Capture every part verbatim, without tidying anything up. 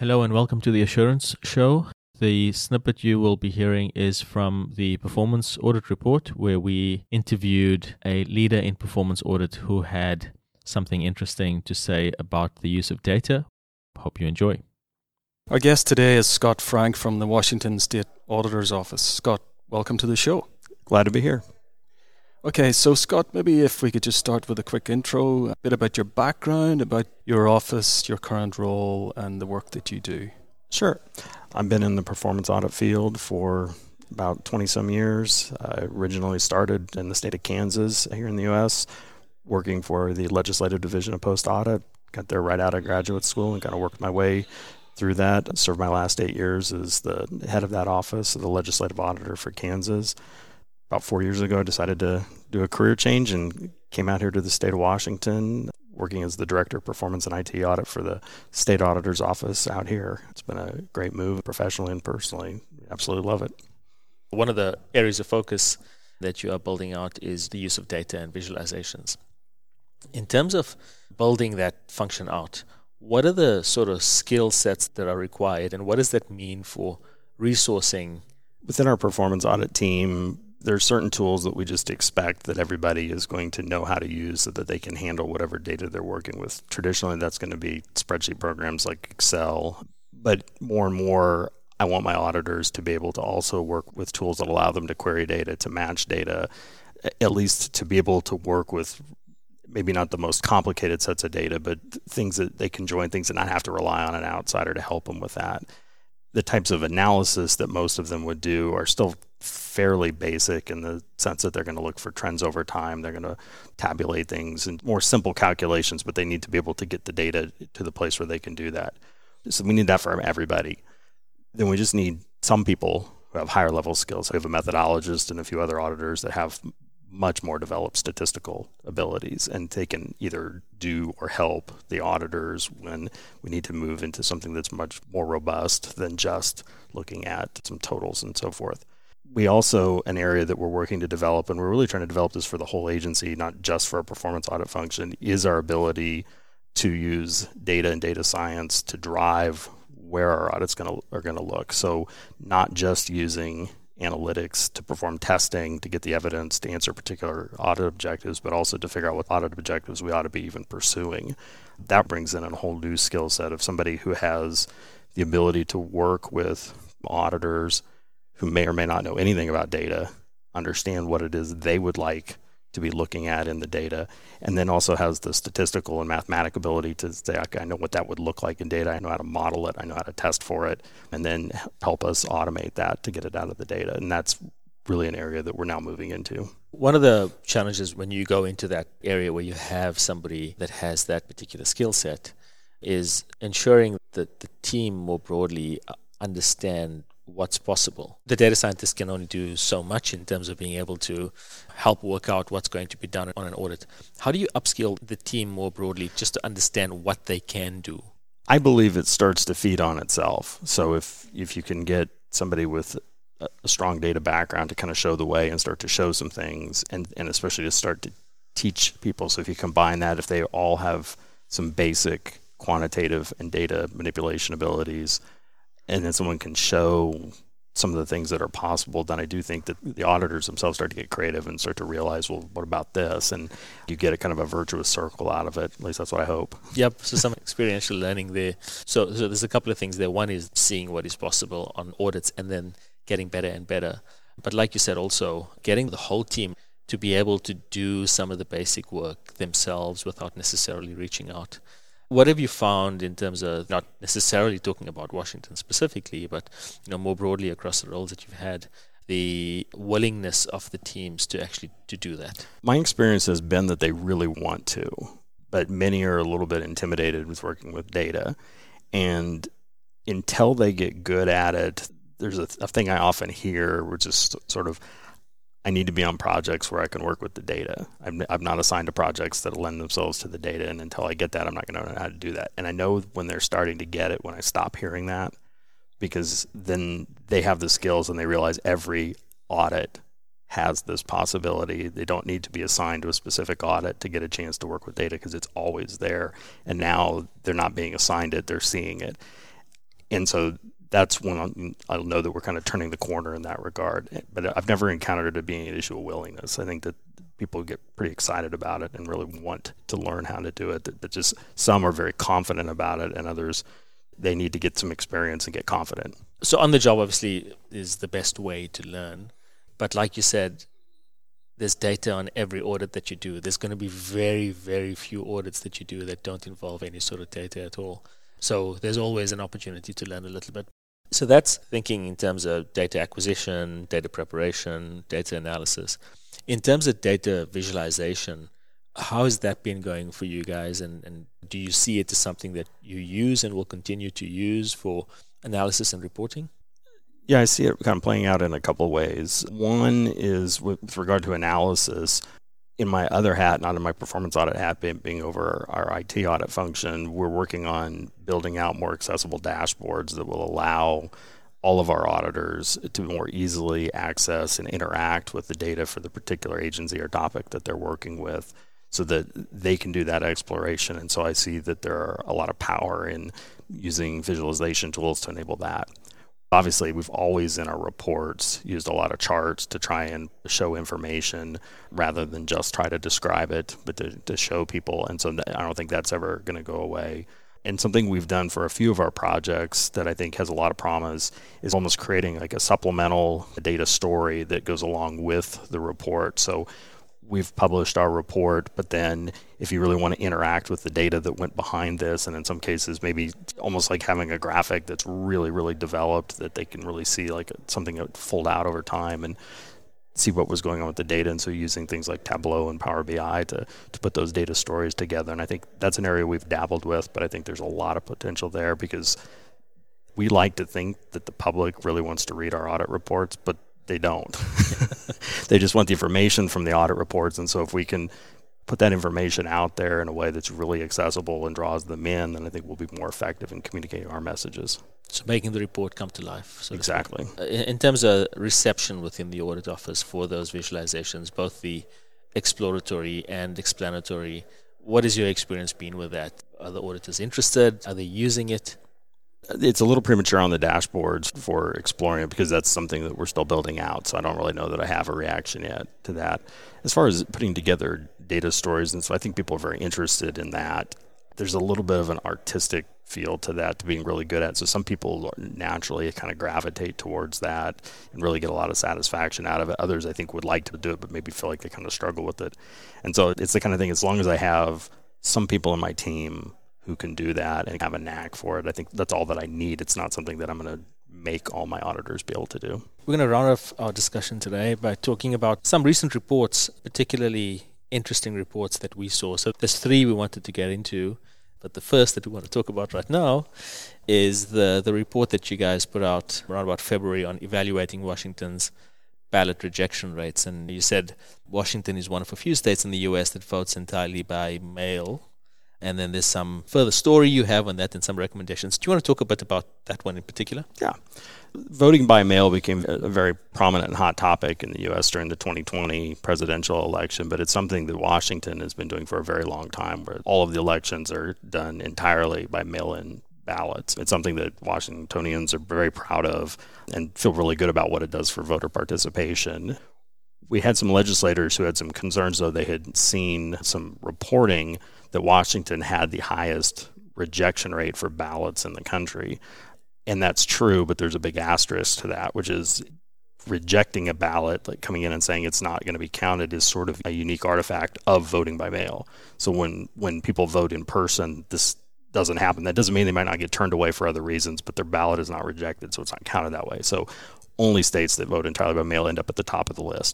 Hello and welcome to the Assurance Show. The snippet you will be hearing is from the Performance Audit Report, where we interviewed a leader in performance audit who had something interesting to say about the use of data. Hope you enjoy. Our guest today is Scott Frank from the Washington State Auditor's Office. Scott, welcome to the show. Glad to be here. Okay, so Scott, maybe if we could just start with a quick intro, a bit about your background, about your office, your current role, and the work that you do. Sure. I've been in the performance audit field for about twenty-some years. I originally started in the state of Kansas here in the U S, working for the Legislative Division of Post Audit. Got there right out of graduate school and kind of worked my way through that. Served my last eight years as the head of that office, the legislative auditor for Kansas. About four years ago, I decided to do a career change and came out here to the state of Washington, working as the Director of Performance and I T Audit for the State Auditor's Office out here. It's been a great move professionally and personally. Absolutely love it. One of the areas of focus that you are building out is the use of data and visualizations. In terms of building that function out, what are the sort of skill sets that are required, and what does that mean for resourcing? Within our performance audit team, there are certain tools that we just expect that everybody is going to know how to use so that they can handle whatever data they're working with. Traditionally, that's going to be spreadsheet programs like Excel, but more and more, I want my auditors to be able to also work with tools that allow them to query data, to match data, at least to be able to work with maybe not the most complicated sets of data, but things that they can join, things that not have to rely on an outsider to help them with that. The types of analysis that most of them would do are still fairly basic in the sense that they're going to look for trends over time. They're going to tabulate things and more simple calculations, but they need to be able to get the data to the place where they can do that. So we need that for everybody. Then we just need some people who have higher level skills. We have a methodologist and a few other auditors that have much more developed statistical abilities, and they can either do or help the auditors when we need to move into something that's much more robust than just looking at some totals and so forth. We also, an area that we're working to develop, and we're really trying to develop this for the whole agency, not just for a performance audit function, is our ability to use data and data science to drive where our audits gonna, are going to look. So not just using analytics to perform testing, to get the evidence, to answer particular audit objectives, but also to figure out what audit objectives we ought to be even pursuing. That brings in a whole new skill set of somebody who has the ability to work with auditors who may or may not know anything about data, understand what it is they would like to be looking at in the data, and then also has the statistical and mathematic ability to say, okay, I know what that would look like in data, I know how to model it, I know how to test for it, and then help us automate that to get it out of the data. And that's really an area that we're now moving into. One of the challenges when you go into that area where you have somebody that has that particular skill set is ensuring that the team more broadly understand what's possible. The data scientist can only do so much in terms of being able to help work out what's going to be done on an audit. How do you upskill the team more broadly just to understand what they can do? I believe it starts to feed on itself. So if if you can get somebody with a strong data background to kind of show the way and start to show some things, and, and especially to start to teach people. So if you combine that, if they all have some basic quantitative and data manipulation abilities, and then someone can show some of the things that are possible, then I do think that the auditors themselves start to get creative and start to realize, well, what about this? And you get a kind of a virtuous circle out of it. At least that's what I hope. Yep, so some experiential learning there. So, so there's a couple of things there. One is seeing what is possible on audits and then getting better and better. But like you said, also getting the whole team to be able to do some of the basic work themselves without necessarily reaching out. What have you found in terms of, not necessarily talking about Washington specifically, but you know more broadly across the roles that you've had, the willingness of the teams to actually to do that? My experience has been that they really want to, but many are a little bit intimidated with working with data. And until they get good at it, there's a, a thing I often hear, which is sort of, I need to be on projects where I can work with the data. I'm, I'm not assigned to projects that lend themselves to the data, and until I get that, I'm not going to know how to do that. And I know when they're starting to get it, when I stop hearing that, because then they have the skills and they realize every audit has this possibility. They don't need to be assigned to a specific audit to get a chance to work with data because it's always there. And now they're not being assigned it, they're seeing it. And so that's when I'll know that we're kind of turning the corner in that regard. But I've never encountered it being an issue of willingness. I think that people get pretty excited about it and really want to learn how to do it. But just some are very confident about it, and others, they need to get some experience and get confident. So on the job, obviously, is the best way to learn. But like you said, there's data on every audit that you do. There's going to be very, very few audits that you do that don't involve any sort of data at all. So there's always an opportunity to learn a little bit. So that's thinking in terms of data acquisition, data preparation, data analysis. In terms of data visualization, how has that been going for you guys? And, and do you see it as something that you use and will continue to use for analysis and reporting? Yeah, I see it kind of playing out in a couple of ways. One is with regard to analysis. In my other hat, not in my performance audit hat, being, being over our I T audit function, we're working on building out more accessible dashboards that will allow all of our auditors to more easily access and interact with the data for the particular agency or topic that they're working with, so that they can do that exploration. And so I see that there are a lot of power in using visualization tools to enable that. Obviously, we've always in our reports used a lot of charts to try and show information rather than just try to describe it, but to, to show people. And so I don't think that's ever going to go away. And something we've done for a few of our projects that I think has a lot of promise is almost creating like a supplemental data story that goes along with the report. So we've published our report, but then if you really want to interact with the data that went behind this, and in some cases maybe almost like having a graphic that's really, really developed that they can really see, like something that fold out over time and see what was going on with the data. And so using things like Tableau and Power B I to, to put those data stories together. And I think that's an area we've dabbled with, but I think there's a lot of potential there because we like to think that the public really wants to read our audit reports, but they don't. They just want the information from the audit reports. And so if we can put that information out there in a way that's really accessible and draws them in, then I think we'll be more effective in communicating our messages. So making the report come to life. So exactly. Uh, in terms of reception within the audit office for those visualizations, both the exploratory and explanatory, what has your experience been with that? Are the auditors interested? Are they using it? It's a little premature on the dashboards for exploring it because that's something that we're still building out. So I don't really know that I have a reaction yet to that. As far as putting together data stories, and so I think people are very interested in that. There's a little bit of an artistic feel to that, to being really good at. So some people naturally kind of gravitate towards that and really get a lot of satisfaction out of it. Others, I think, would like to do it, but maybe feel like they kind of struggle with it. And so it's the kind of thing, as long as I have some people in my team who can do that and have a knack for it, I think that's all that I need. It's not something that I'm going to make all my auditors be able to do. We're going to round off our discussion today by talking about some recent reports, particularly interesting reports that we saw. So there's three we wanted to get into, but the first that we want to talk about right now is the, the report that you guys put out around about February on evaluating Washington's ballot rejection rates. And you said Washington is one of a few states in the U S that votes entirely by mail. And then there's some further story you have on that and some recommendations. Do you want to talk a bit about that one in particular? Yeah. Voting by mail became a very prominent and hot topic in the U S during the twenty twenty presidential election, but it's something that Washington has been doing for a very long time, where all of the elections are done entirely by mail-in ballots. It's something that Washingtonians are very proud of and feel really good about what it does for voter participation. We had some legislators who had some concerns, though. They had seen some reporting that Washington had the highest rejection rate for ballots in the country. And that's true, but there's a big asterisk to that, which is rejecting a ballot, like coming in and saying it's not going to be counted, is sort of a unique artifact of voting by mail. So when, when people vote in person, this doesn't happen. That doesn't mean they might not get turned away for other reasons, but their ballot is not rejected, so it's not counted that way. So only states that vote entirely by mail end up at the top of the list.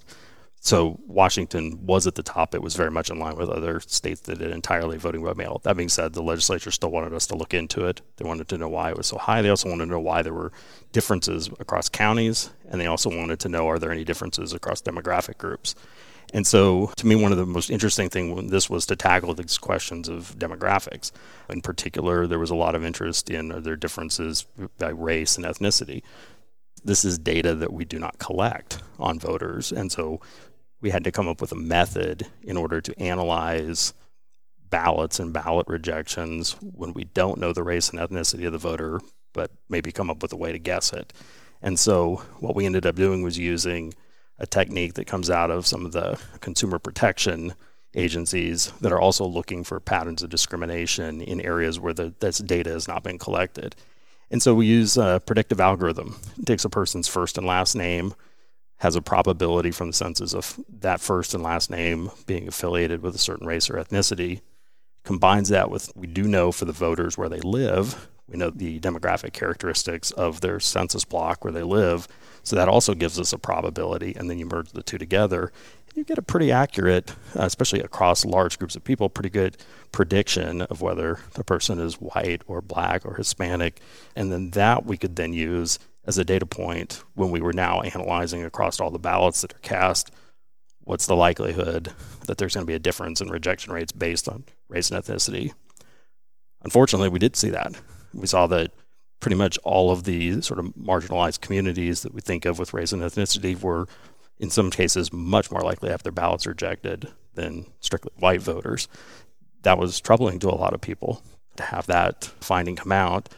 So Washington was at the top. It was very much in line with other states that did entirely voting by mail. That being said, the legislature still wanted us to look into it. They wanted to know why it was so high. They also wanted to know why there were differences across counties, and they also wanted to know, are there any differences across demographic groups? And so, to me, one of the most interesting things in this was to tackle these questions of demographics. In particular, there was a lot of interest in, are there differences by race and ethnicity? This is data that we do not collect on voters, and so we had to come up with a method in order to analyze ballots and ballot rejections when we don't know the race and ethnicity of the voter, but maybe come up with a way to guess it. And so what we ended up doing was using a technique that comes out of some of the consumer protection agencies that are also looking for patterns of discrimination in areas where the, this data has not been collected. And so we use a predictive algorithm. It takes a person's first and last name, has a probability from the census of that first and last name being affiliated with a certain race or ethnicity, combines that with, we do know for the voters where they live, we know the demographic characteristics of their census block where they live, so that also gives us a probability, and then you merge the two together, and you get a pretty accurate, uh, especially across large groups of people, pretty good prediction of whether the person is white or black or Hispanic, and then that we could then use as a data point when we were now analyzing across all the ballots that are cast, what's the likelihood that there's going to be a difference in rejection rates based on race and ethnicity. Unfortunately, we did see that. We saw that pretty much all of the sort of marginalized communities that we think of with race and ethnicity were, in some cases, much more likely to have their ballots rejected than strictly white voters. That was troubling to a lot of people to have that finding come out.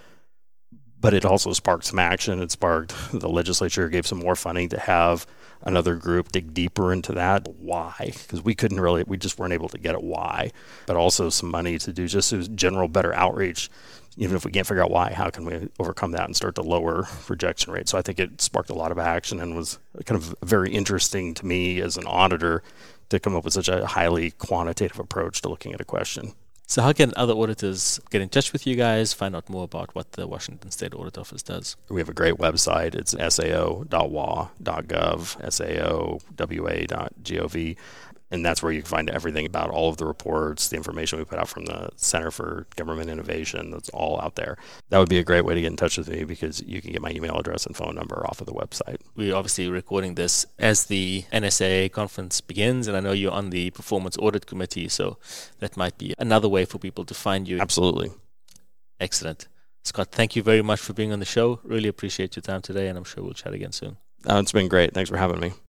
But it also sparked some action. It sparked, the legislature gave some more funding to have another group dig deeper into that. Why? Because we couldn't really, we just weren't able to get at why. But also some money to do just general better outreach. Even if we can't figure out why, how can we overcome that and start to lower rejection rates? So I think it sparked a lot of action and was kind of very interesting to me as an auditor to come up with such a highly quantitative approach to looking at a question. So how can other auditors get in touch with you guys, find out more about what the Washington State Audit Office does? We have a great website. It's S A O dot W A dot gov, S A O W A dot gov. And that's where you can find everything about all of the reports, the information we put out from the Center for Government Innovation. That's all out there. That would be a great way to get in touch with me because you can get my email address and phone number off of the website. We're obviously recording this as the N S A A conference begins, and I know you're on the Performance Audit Committee, so that might be another way for people to find you. Absolutely. Excellent. Scott, thank you very much for being on the show. Really appreciate your time today, and I'm sure we'll chat again soon. Uh, it's been great. Thanks for having me.